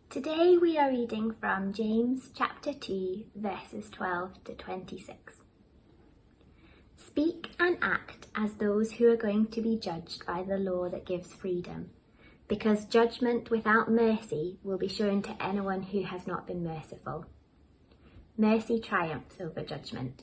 Today we are reading from James chapter 2, verses 12 to 26. Speak and act as those who are going to be judged by the law that gives freedom, because judgment without mercy will be shown to anyone who has not been merciful. Mercy triumphs over judgment.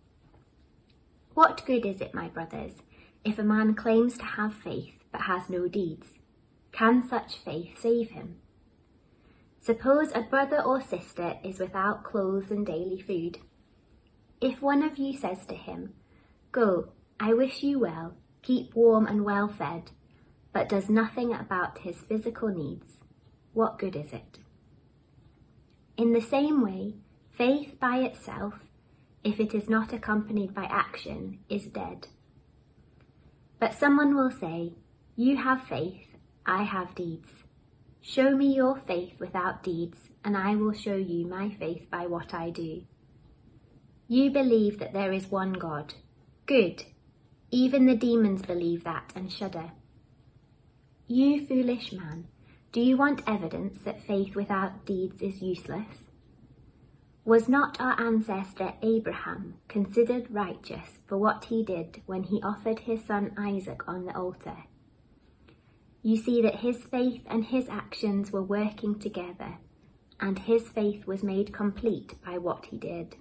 What good is it, my brothers, if a man claims to have faith but has no deeds? Can such faith save him? Suppose a brother or sister is without clothes and daily food. If one of you says to him, "Go, I wish you well, keep warm and well fed," but does nothing about his physical needs, what good is it? In the same way, faith by itself, if it is not accompanied by action, is dead. But someone will say, "You have faith, I have deeds. Show me your faith without deeds, and I will show you my faith by what I do." You believe that there is one God. Good. Even the demons believe that and shudder. You foolish man, do you want evidence that faith without deeds is useless? Was not our ancestor Abraham considered righteous for what he did when he offered his son Isaac on the altar? You see that his faith and his actions were working together, and his faith was made complete by what he did.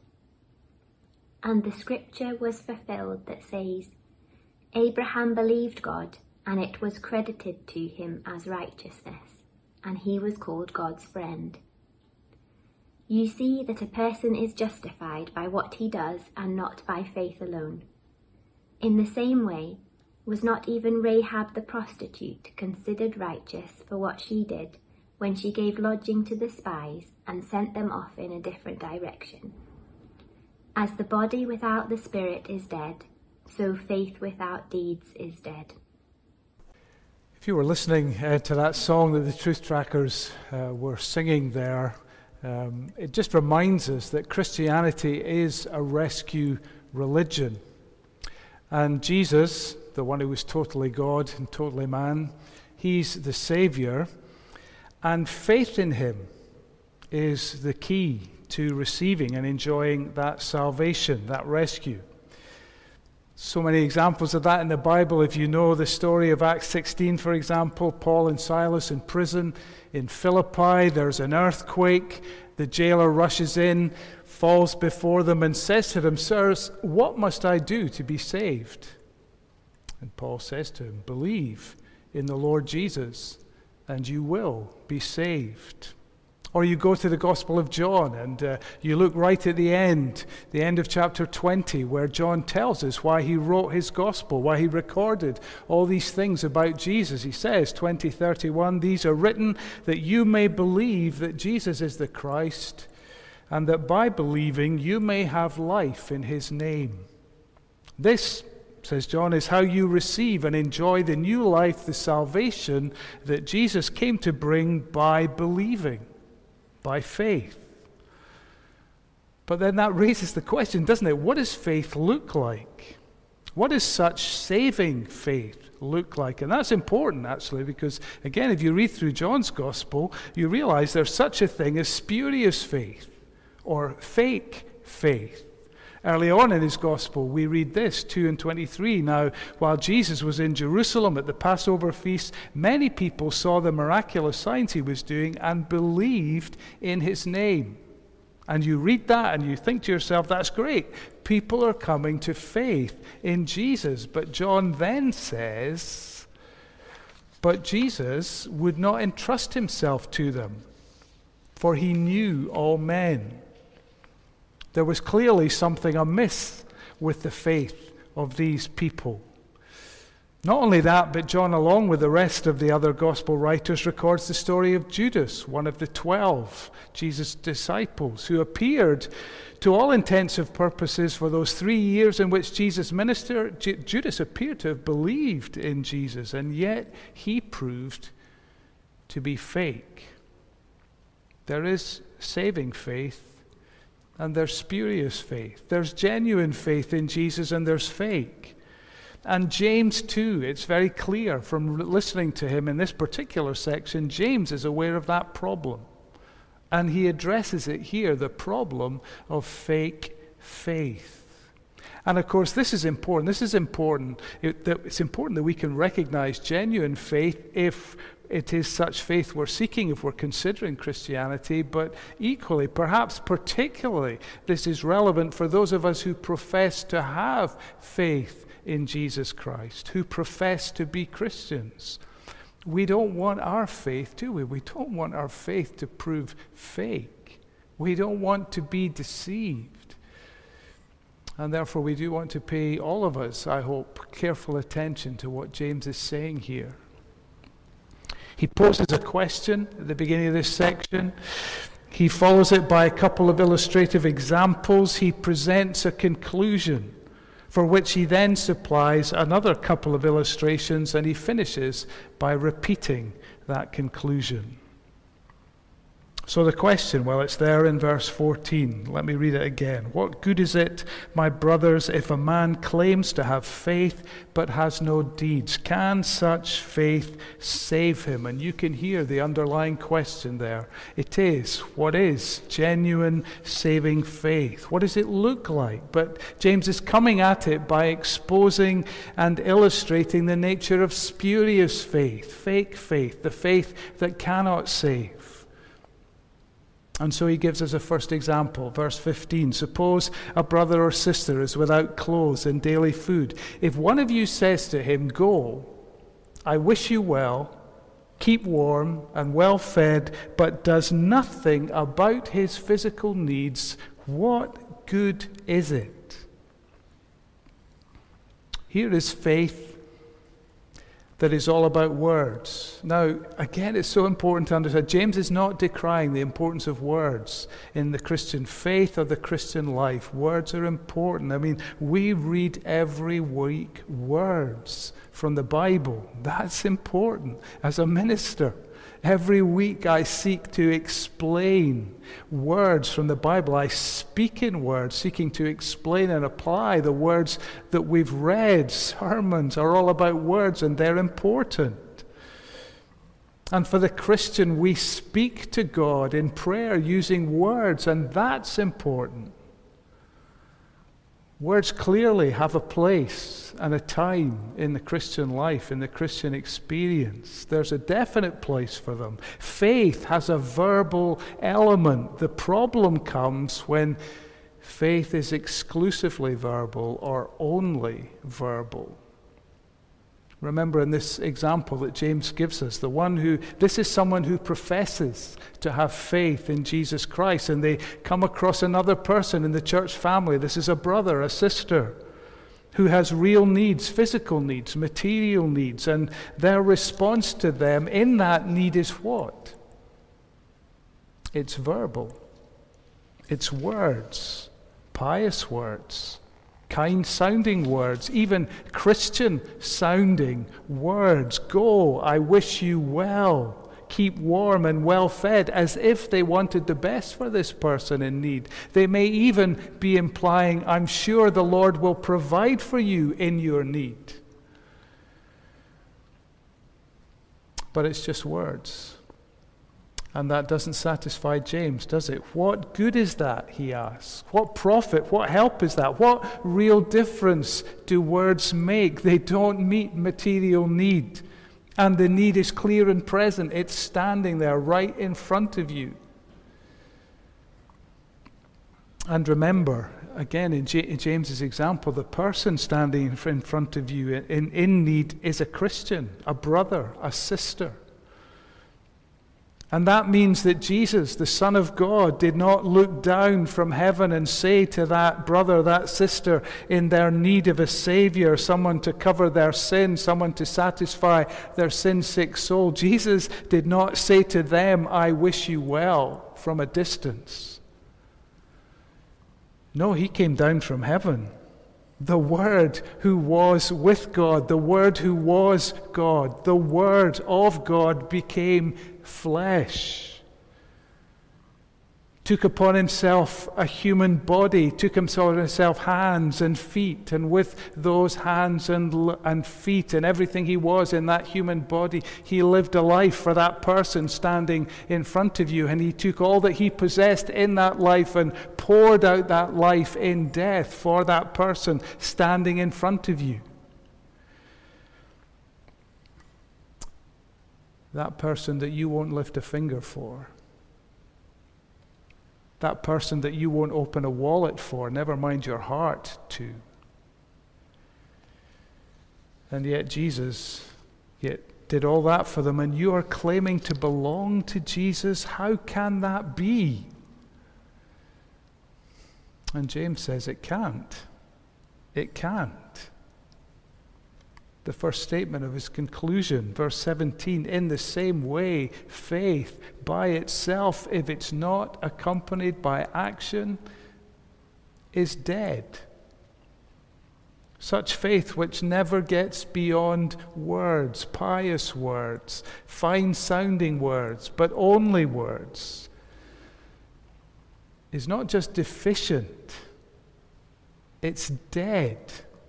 And the scripture was fulfilled that says, "Abraham believed God, and it was credited to him as righteousness, and he was called God's friend." You see that a person is justified by what he does and not by faith alone. In the same way, was not even Rahab the prostitute considered righteous for what she did when she gave lodging to the spies and sent them off in a different direction? As the body without the spirit is dead, so faith without deeds is dead. If you were listening to that song that the Truth Trackers were singing there, it just reminds us that Christianity is a rescue religion. And Jesus, the one who was totally God and totally man, he's the Saviour, and faith in him is the key to receiving and enjoying that salvation, that rescue. So many examples of that in the Bible. If you know the story of Acts 16, for example, Paul and Silas in prison in Philippi, there's an earthquake, the jailer rushes in, falls before them and says to them, "Sirs, what must I do to be saved?" And Paul says to him, "Believe in the Lord Jesus, and you will be saved." Or you go to the Gospel of John, and you look right at the end of chapter 20, where John tells us why he wrote his Gospel, why he recorded all these things about Jesus. He says, 20:31, "These are written that you may believe that Jesus is the Christ, and that by believing you may have life in his name. This," says John, "is how you receive and enjoy the new life, the salvation that Jesus came to bring by believing, by faith." But then that raises the question, doesn't it? What does faith look like? What does such saving faith look like? And that's important, actually, because, again, if you read through John's Gospel, you realize there's such a thing as spurious faith or fake faith. Early on in his Gospel, we read this, 2:23. "Now, while Jesus was in Jerusalem at the Passover feast, many people saw the miraculous signs he was doing and believed in his name." And you read that and you think to yourself, that's great. People are coming to faith in Jesus. But John then says, "But Jesus would not entrust himself to them, for he knew all men." There was clearly something amiss with the faith of these people. Not only that, but John, along with the rest of the other gospel writers, records the story of Judas, one of the 12, Jesus' disciples, who appeared to all intents and purposes for those 3 years in which Jesus ministered. Judas appeared to have believed in Jesus, and yet he proved to be fake. There is saving faith, and there's spurious faith. There's genuine faith in Jesus, and there's fake. And James too, it's very clear from listening to him in this particular section, James is aware of that problem. And he addresses it here, the problem of fake faith. And of course, this is important. It's important that we can recognize genuine faith if it is such faith we're seeking, if we're considering Christianity. But equally, perhaps particularly, this is relevant for those of us who profess to have faith in Jesus Christ, who profess to be Christians. We don't want our faith, do we? We don't want our faith to prove fake. We don't want to be deceived. And therefore, we do want to pay, all of us, I hope, careful attention to what James is saying here. He poses a question at the beginning of this section. He follows it by a couple of illustrative examples. He presents a conclusion, for which he then supplies another couple of illustrations, and he finishes by repeating that conclusion. So the question, well, it's there in verse 14. Let me read it again. What good is it, my brothers, if a man claims to have faith but has no deeds? Can such faith save him? And you can hear the underlying question there. It is, what is genuine saving faith? What does it look like? But James is coming at it by exposing and illustrating the nature of spurious faith, fake faith, the faith that cannot save. And so he gives us a first example, verse 15. Suppose a brother or sister is without clothes and daily food. If one of you says to him, "Go, I wish you well, keep warm and well fed," but does nothing about his physical needs, what good is it? Here is faith that is all about words. Now, again, it's so important to understand. James is not decrying the importance of words in the Christian faith or the Christian life. Words are important. I mean, we read every week words from the Bible. That's important. As a minister, every week I seek to explain words from the Bible. I speak in words, seeking to explain and apply the words that we've read. Sermons are all about words, and they're important. And for the Christian, we speak to God in prayer using words, and that's important. Words clearly have a place and a time in the Christian life, in the Christian experience. There's a definite place for them. Faith has a verbal element. The problem comes when faith is exclusively verbal or only verbal. Remember in this example that James gives us, this is someone who professes to have faith in Jesus Christ, and they come across another person in the church family. This is a brother, a sister, who has real needs, physical needs, material needs, and their response to them in that need is what? It's verbal. It's words, pious words, kind-sounding words, even Christian-sounding words. Go, I wish you well. Keep warm and well-fed, as if they wanted the best for this person in need. They may even be implying, I'm sure the Lord will provide for you in your need. But it's just words. And that doesn't satisfy James, does it? What good is that, he asks? What profit, what help is that? What real difference do words make? They don't meet material need. And the need is clear and present. It's standing there right in front of you. And remember, again, in James's example, the person standing in front of you in need is a Christian, a brother, a sister. And that means that Jesus, the Son of God, did not look down from heaven and say to that brother, that sister, in their need of a Savior, someone to cover their sin, someone to satisfy their sin-sick soul. Jesus did not say to them, I wish you well, from a distance. No, he came down from heaven. The Word who was with God, the Word who was God, the Word of God became flesh. took upon himself a human body, took upon himself hands and feet, and with those hands and feet and everything he was in that human body, he lived a life for that person standing in front of you, and he took all that he possessed in that life and poured out that life in death for that person standing in front of you. That person that you won't lift a finger for. That person that you won't open a wallet for, never mind your heart to. And yet Jesus did all that for them, and you are claiming to belong to Jesus. How can that be? And James says it can't. It can't. The first statement of his conclusion, verse 17, in the same way, faith by itself, if it's not accompanied by action, is dead. Such faith which never gets beyond words, pious words, fine-sounding words, but only words, is not just deficient, it's dead.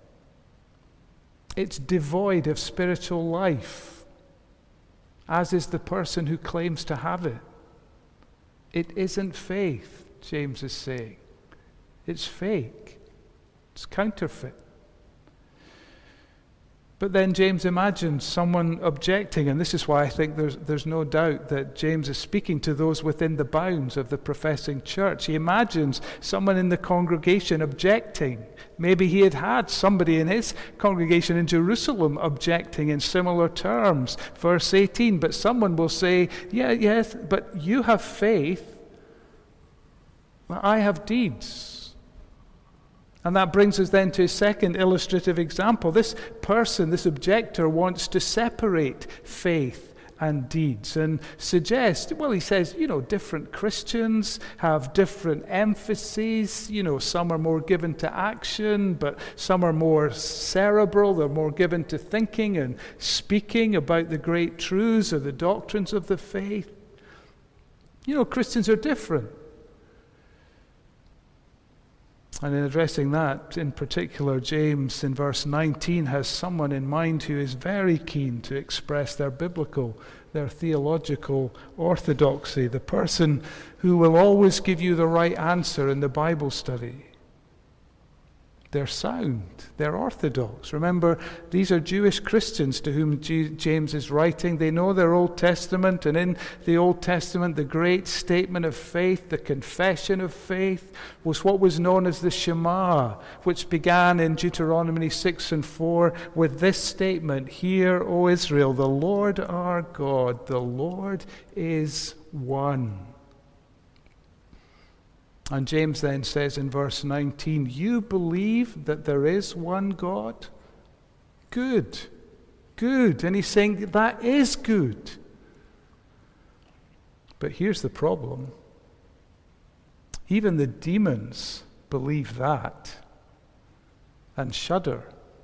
It's devoid of spiritual life, as is the person who claims to have it. It isn't faith, James is saying. It's fake. It's counterfeit. But then James imagines someone objecting, and this is why I think there's no doubt that James is speaking to those within the bounds of the professing church. He imagines someone in the congregation objecting. Maybe he had somebody in his congregation in Jerusalem objecting in similar terms. Verse 18, but someone will say, yes, but you have faith, well, I have deeds. And that brings us then to a second illustrative example. This person, this objector, wants to separate faith and deeds and suggest, well, he says, different Christians have different emphases. Some are more given to action, but some are more cerebral. They're more given to thinking and speaking about the great truths or the doctrines of the faith. Christians are different. And in addressing that, in particular, James in verse 19 has someone in mind who is very keen to express their biblical, their theological orthodoxy, the person who will always give you the right answer in the Bible study. They're sound, they're orthodox. Remember, these are Jewish Christians to whom James is writing. They know their Old Testament, and in the Old Testament, the great statement of faith, the confession of faith, was what was known as the Shema, which began in Deuteronomy 6 and 4 with this statement, "Hear, O Israel, the Lord our God, the Lord is one." And James then says in verse 19, you believe that there is one God? Good. Good. And he's saying that is good. But here's the problem. Even the demons believe that and shudder.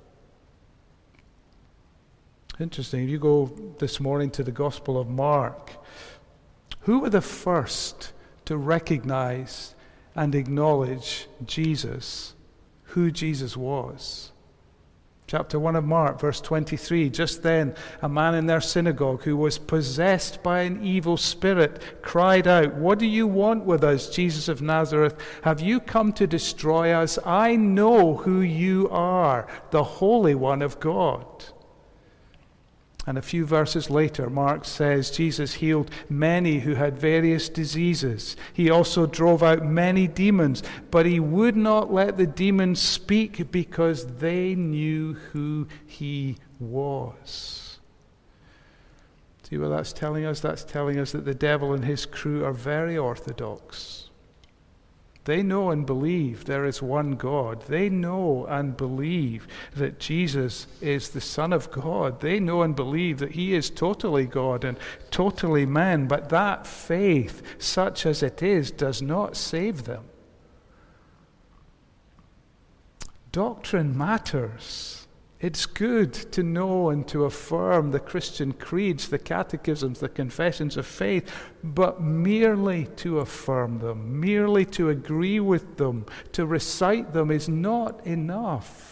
Interesting. If you go this morning to the Gospel of Mark, who were the first to recognize and acknowledge Jesus, who Jesus was? Chapter 1 of Mark, verse 23, just then a man in their synagogue who was possessed by an evil spirit cried out, "What do you want with us, Jesus of Nazareth? Have you come to destroy us? I know who you are, the Holy One of God." And a few verses later, Mark says Jesus healed many who had various diseases. He also drove out many demons, but he would not let the demons speak because they knew who he was. See what that's telling us? That's telling us that the devil and his crew are very orthodox. They know and believe there is one God. They know and believe that Jesus is the Son of God. They know and believe that he is totally God and totally man. But that faith, such as it is, does not save them. Doctrine matters. It's good to know and to affirm the Christian creeds, the catechisms, the confessions of faith, but merely to affirm them, merely to agree with them, to recite them is not enough.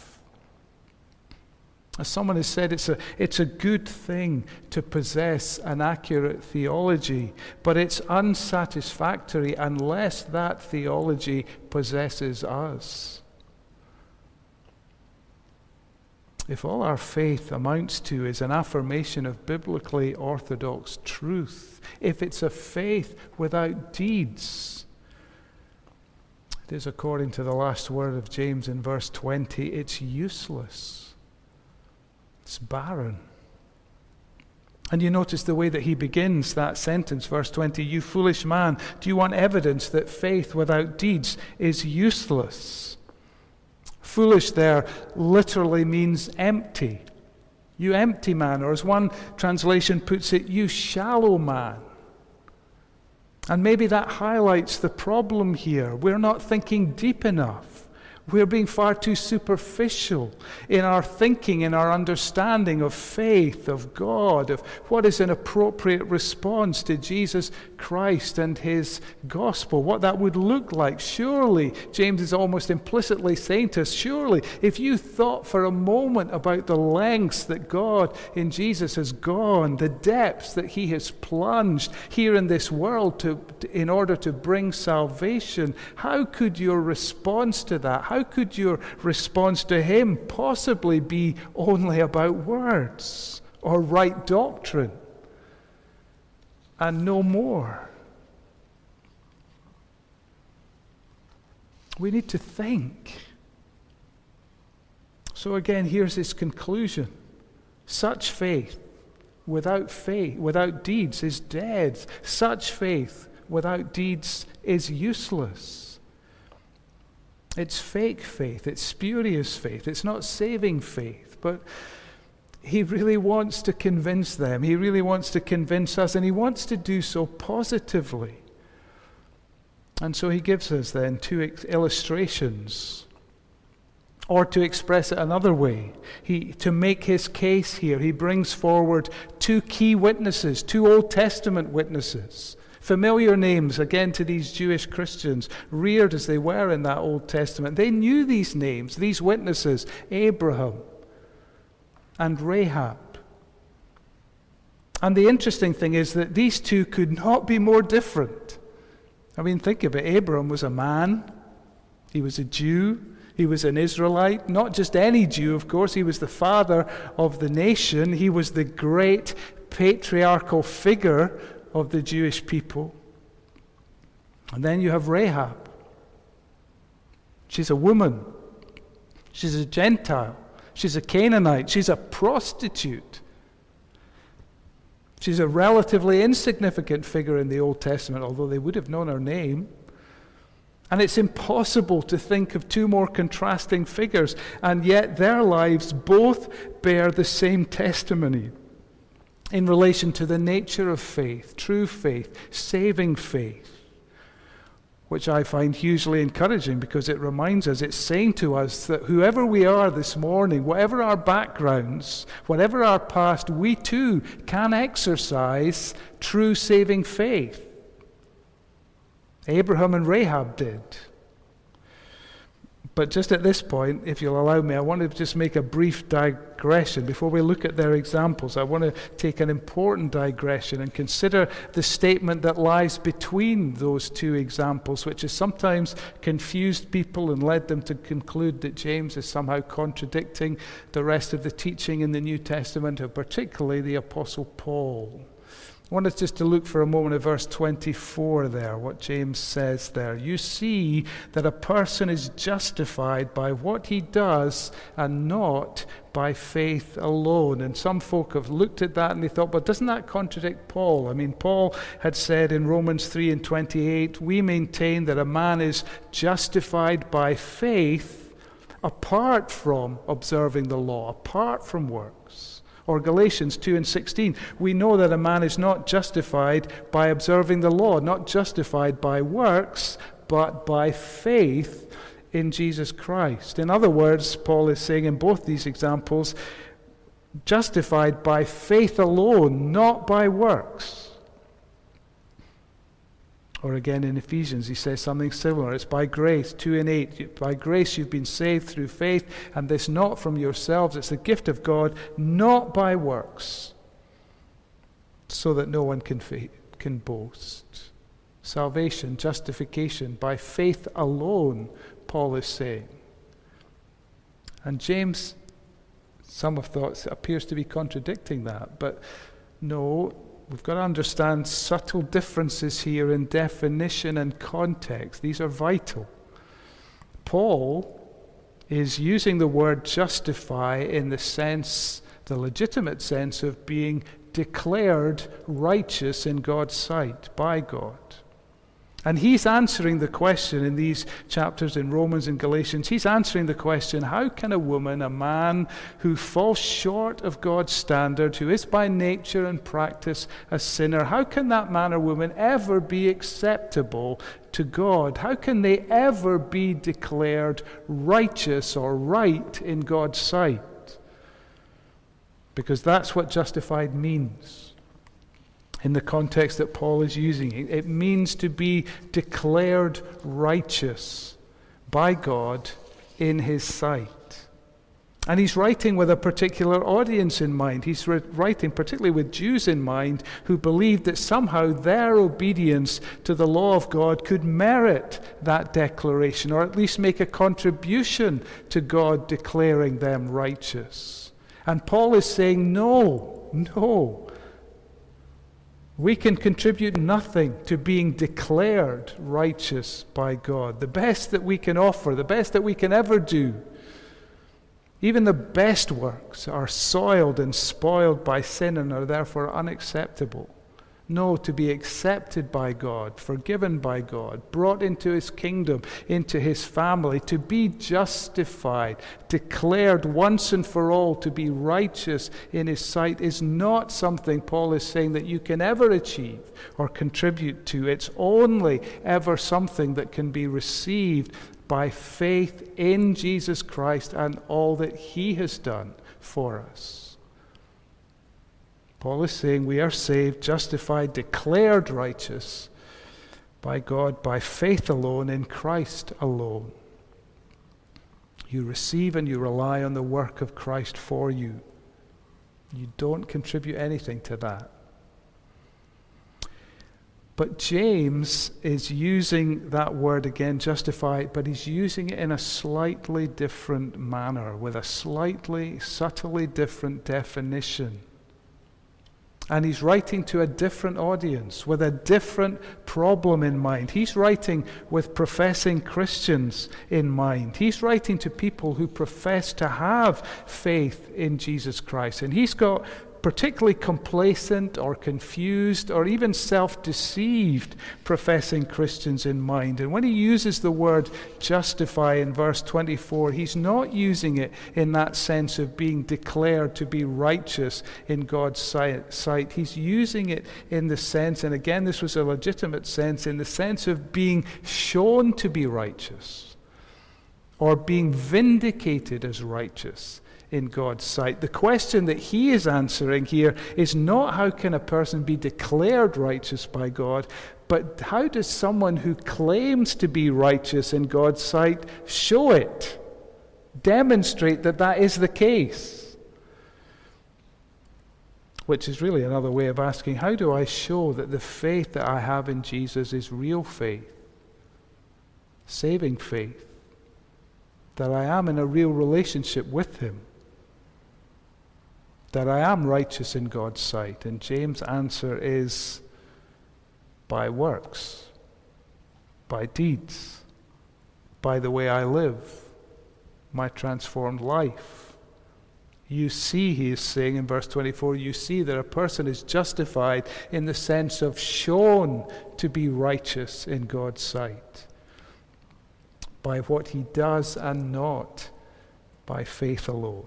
As someone has said, it's a good thing to possess an accurate theology, but it's unsatisfactory unless that theology possesses us. If all our faith amounts to is an affirmation of biblically orthodox truth, if it's a faith without deeds, it is, according to the last word of James in verse 20, it's useless. It's barren. And you notice the way that he begins that sentence, verse 20, "You foolish man, do you want evidence that faith without deeds is useless?" Foolish there literally means empty. You empty man, or as one translation puts it, you shallow man. And maybe that highlights the problem here. We're not thinking deep enough. We're being far too superficial in our thinking, in our understanding of faith, of God, of what is an appropriate response to Jesus Christ and his gospel, what that would look like. Surely, James is almost implicitly saying to us, surely, if you thought for a moment about the lengths that God in Jesus has gone, the depths that he has plunged here in this world in order to bring salvation, how could your response to that, how could your response to him possibly be only about words or right doctrine and no more? We need to think. So again, here's his conclusion. Such faith without deeds is dead. Such faith without deeds is useless. It's fake faith, it's spurious faith, it's not saving faith, but he really wants to convince them, he really wants to convince us, and he wants to do so positively. And so he gives us then two illustrations. Or to express it another way, to make his case here, he brings forward two key witnesses, two Old Testament witnesses. Familiar names, again, to these Jewish Christians, reared as they were in that Old Testament. They knew these names, these witnesses, Abraham and Rahab. And the interesting thing is that these two could not be more different. I mean, think of it. Abraham was a man. He was a Jew. He was an Israelite. Not just any Jew, of course. He was the father of the nation. He was the great patriarchal figure of the Jewish people. And then you have Rahab. She's a woman. She's a Gentile. She's a Canaanite. She's a prostitute. She's a relatively insignificant figure in the Old Testament, although they would have known her name. And it's impossible to think of two more contrasting figures, and yet their lives both bear the same testimony in relation to the nature of faith, true faith, saving faith, which I find hugely encouraging because it reminds us, it's saying to us that whoever we are this morning, whatever our backgrounds, whatever our past, we too can exercise true saving faith. Abraham and Rahab did. But just at this point, if you'll allow me, I want to just make a brief digression. Before we look at their examples, I want to take an important digression and consider the statement that lies between those two examples, which has sometimes confused people and led them to conclude that James is somehow contradicting the rest of the teaching in the New Testament, and particularly the Apostle Paul. I want us just to look for a moment at verse 24 there, what James says there. You see that a person is justified by what he does and not by faith alone. And some folk have looked at that and they thought, but doesn't that contradict Paul? I mean, Paul had said in Romans 3:28, we maintain that a man is justified by faith apart from observing the law, apart from works. Or Galatians 2:16, we know that a man is not justified by observing the law, not justified by works, but by faith in Jesus Christ. In other words, Paul is saying in both these examples, justified by faith alone, not by works. Or again in Ephesians, he says something similar. It's by grace, 2:8. By grace you've been saved through faith, and this not from yourselves. It's the gift of God, not by works, so that no one can boast. Salvation, justification, by faith alone, Paul is saying. And James, some have thought, appears to be contradicting that. But no, we've got to understand subtle differences here in definition and context. These are vital. Paul is using the word justify in the sense, the legitimate sense of being declared righteous in God's sight by God. And he's answering the question in these chapters in Romans and Galatians. He's answering the question, how can a woman, a man who falls short of God's standard, who is by nature and practice a sinner, how can that man or woman ever be acceptable to God? How can they ever be declared righteous or right in God's sight? Because that's what justified means. In the context that Paul is using, it means to be declared righteous by God in his sight. And he's writing with a particular audience in mind. He's writing particularly with Jews in mind who believed that somehow their obedience to the law of God could merit that declaration, or at least make a contribution to God declaring them righteous. And Paul is saying, no. We can contribute nothing to being declared righteous by God. The best that we can offer, the best that we can ever do, even the best works are soiled and spoiled by sin and are therefore unacceptable. No, to be accepted by God, forgiven by God, brought into his kingdom, into his family, to be justified, declared once and for all to be righteous in his sight is not something, Paul is saying, that you can ever achieve or contribute to. It's only ever something that can be received by faith in Jesus Christ and all that he has done for us. Paul is saying we are saved, justified, declared righteous by God by faith alone, in Christ alone. You receive and you rely on the work of Christ for you. You don't contribute anything to that. But James is using that word again, justify, but he's using it in a slightly different manner, with a slightly, subtly different definition. And he's writing to a different audience with a different problem in mind. He's writing with professing Christians in mind. He's writing to people who profess to have faith in Jesus Christ. And he's got particularly complacent or confused or even self-deceived professing Christians in mind. And when he uses the word justify in verse 24, he's not using it in that sense of being declared to be righteous in God's sight. He's using it in the sense, and again this was a legitimate sense, in the sense of being shown to be righteous or being vindicated as righteous in God's sight. The question that he is answering here is not how can a person be declared righteous by God, but how does someone who claims to be righteous in God's sight show it, demonstrate that that is the case? Which is really another way of asking, how do I show that the faith that I have in Jesus is real faith, saving faith, that I am in a real relationship with him, that I am righteous in God's sight? And James' answer is by works, by deeds, by the way I live, my transformed life. You see, he is saying in verse 24, you see that a person is justified in the sense of shown to be righteous in God's sight by what he does and not by faith alone.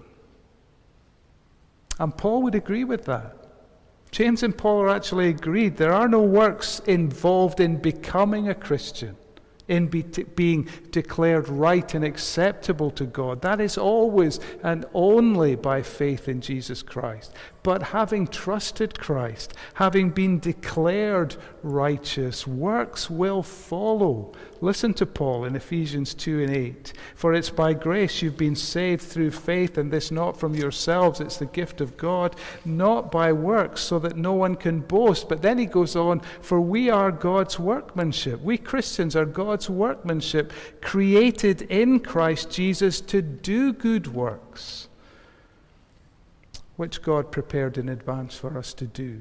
And Paul would agree with that. James and Paul are actually agreed. There are no works involved in becoming a Christian. in being declared right and acceptable to God. That is always and only by faith in Jesus Christ. But having trusted Christ, having been declared righteous, works will follow. Listen to Paul in Ephesians 2:8. For it's by grace you've been saved through faith, and this not from yourselves, it's the gift of God, not by works, so that no one can boast. But then he goes on, for we are God's workmanship. We Christians are God's workmanship, created in Christ Jesus to do good works, which God prepared in advance for us to do.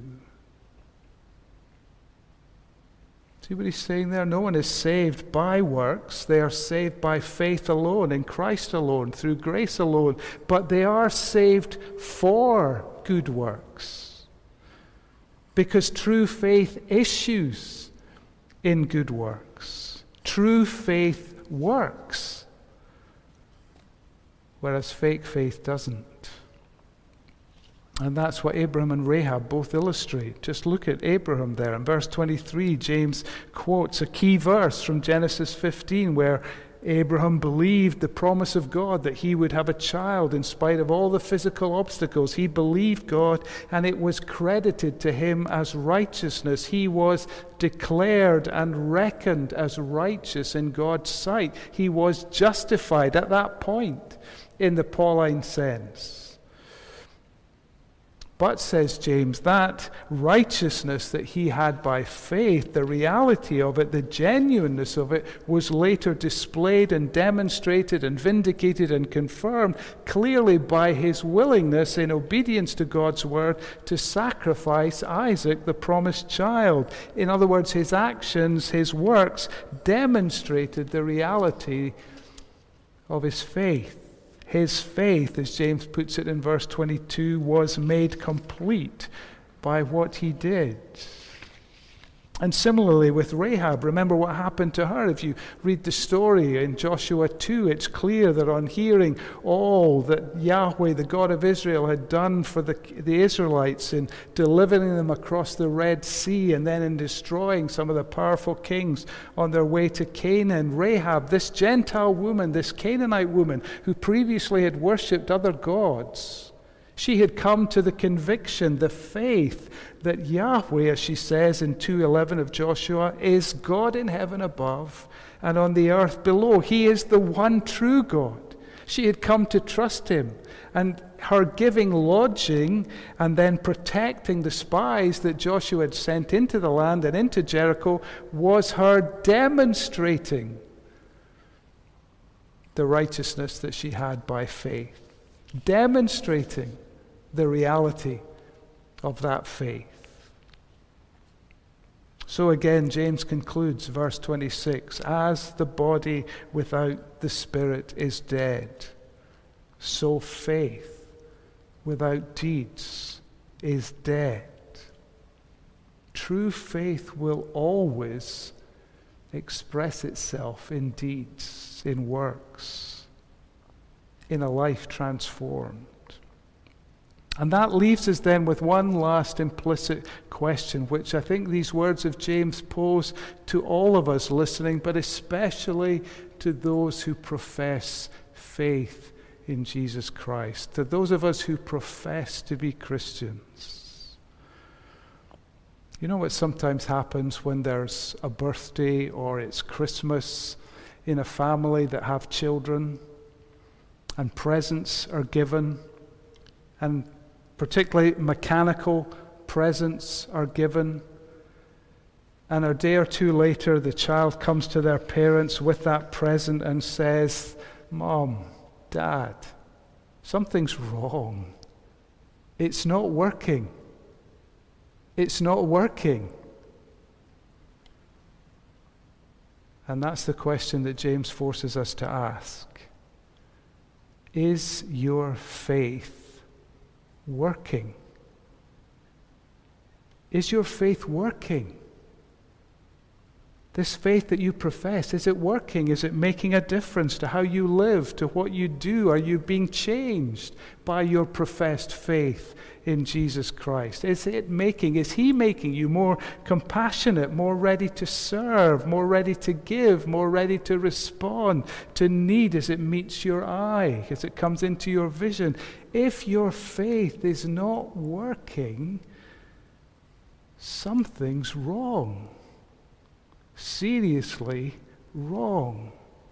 See what he's saying there? No one is saved by works. They are saved by faith alone, in Christ alone, through grace alone. But they are saved for good works, because true faith issues in good works. True faith works, whereas fake faith doesn't. And that's what Abraham and Rahab both illustrate. Just look at Abraham there. In verse 23, James quotes a key verse from Genesis 15 where Abraham believed the promise of God that he would have a child in spite of all the physical obstacles. He believed God, and it was credited to him as righteousness. He was declared and reckoned as righteous in God's sight. He was justified at that point in the Pauline sense. But, says James, that righteousness that he had by faith, the reality of it, the genuineness of it, was later displayed and demonstrated and vindicated and confirmed clearly by his willingness, in obedience to God's word, to sacrifice Isaac, the promised child. In other words, his actions, his works, demonstrated the reality of his faith. His faith, as James puts it in verse 22, was made complete by what he did. And similarly with Rahab, remember what happened to her. If you read the story in Joshua 2, it's clear that on hearing all that Yahweh, the God of Israel, had done for the Israelites in delivering them across the Red Sea and then in destroying some of the powerful kings on their way to Canaan, Rahab, this Gentile woman, this Canaanite woman who previously had worshipped other gods, she had come to the conviction, the faith, that Yahweh, as she says in 2:11 of Joshua, is God in heaven above and on the earth below. He is the one true God. She had come to trust him, and her giving lodging and then protecting the spies that Joshua had sent into the land and into Jericho was her demonstrating the righteousness that she had by faith, demonstrating the reality of that faith. So again, James concludes, verse 26, as the body without the spirit is dead, so faith without deeds is dead. True faith will always express itself in deeds, in works, in a life transformed. And that leaves us then with one last implicit question, which I think these words of James pose to all of us listening, but especially to those who profess faith in Jesus Christ, to those of us who profess to be Christians. You know what sometimes happens when there's a birthday or it's Christmas in a family that have children, and presents are given, and particularly mechanical presents are given, and a day or two later the child comes to their parents with that present and says, "Mom, Dad, something's wrong. It's not working. It's not working." And that's the question that James forces us to ask. Is your faith working? Is your faith working? This faith that you profess, is it working? Is it making a difference to how you live, to what you do? Are you being changed by your professed faith in Jesus Christ? Is He making you more compassionate, more ready to serve, more ready to give, more ready to respond to need as it meets your eye, as it comes into your vision? If your faith is not working, something's wrong. Seriously wrong.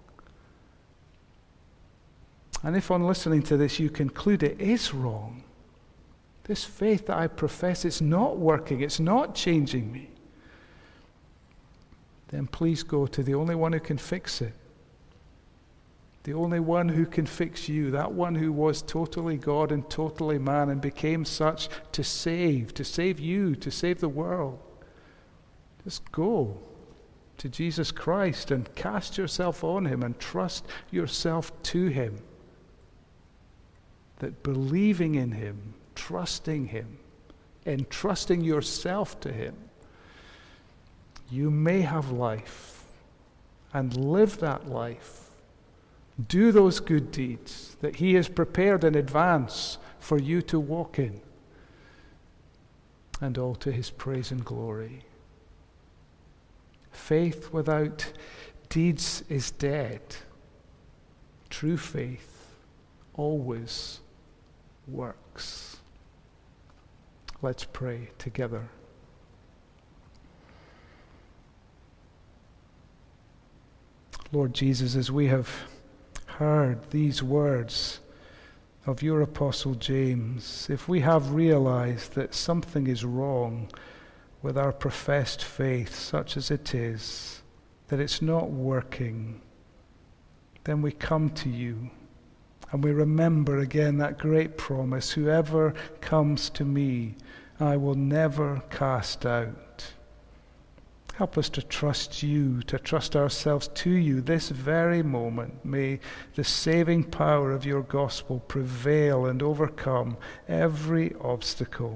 And if on listening to this you conclude it is wrong, this faith that I profess is not working, it's not changing me, then please go to the only one who can fix it. The only one who can fix you, that one who was totally God and totally man and became such to save you, to save the world. Just go to Jesus Christ and cast yourself on Him and trust yourself to Him. That believing in Him, trusting Him, entrusting yourself to Him, you may have life and live that life. Do those good deeds that He has prepared in advance for you to walk in, and all to His praise and glory. Faith without deeds is dead. True faith always works. Let's pray together. Lord Jesus, as we have heard these words of your Apostle James, if we have realized that something is wrong with our professed faith, such as it is, that it's not working, then we come to you and we remember again that great promise, whoever comes to me, I will never cast out. Help us to trust you, to trust ourselves to you this very moment. May the saving power of your gospel prevail and overcome every obstacle.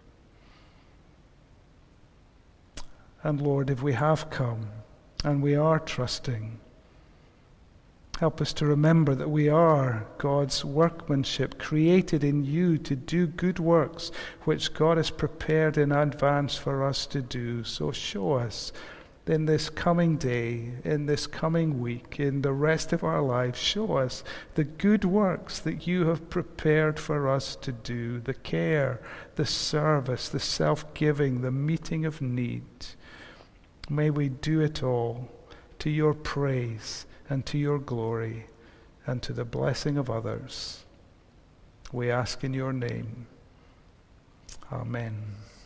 And Lord, if we have come and we are trusting, help us to remember that we are God's workmanship, created in you to do good works, which God has prepared in advance for us to do. So show us in this coming day, in this coming week, in the rest of our lives, show us the good works that you have prepared for us to do, the care, the service, the self-giving, the meeting of need. May we do it all to your praise and to your glory and to the blessing of others. We ask in your name. Amen.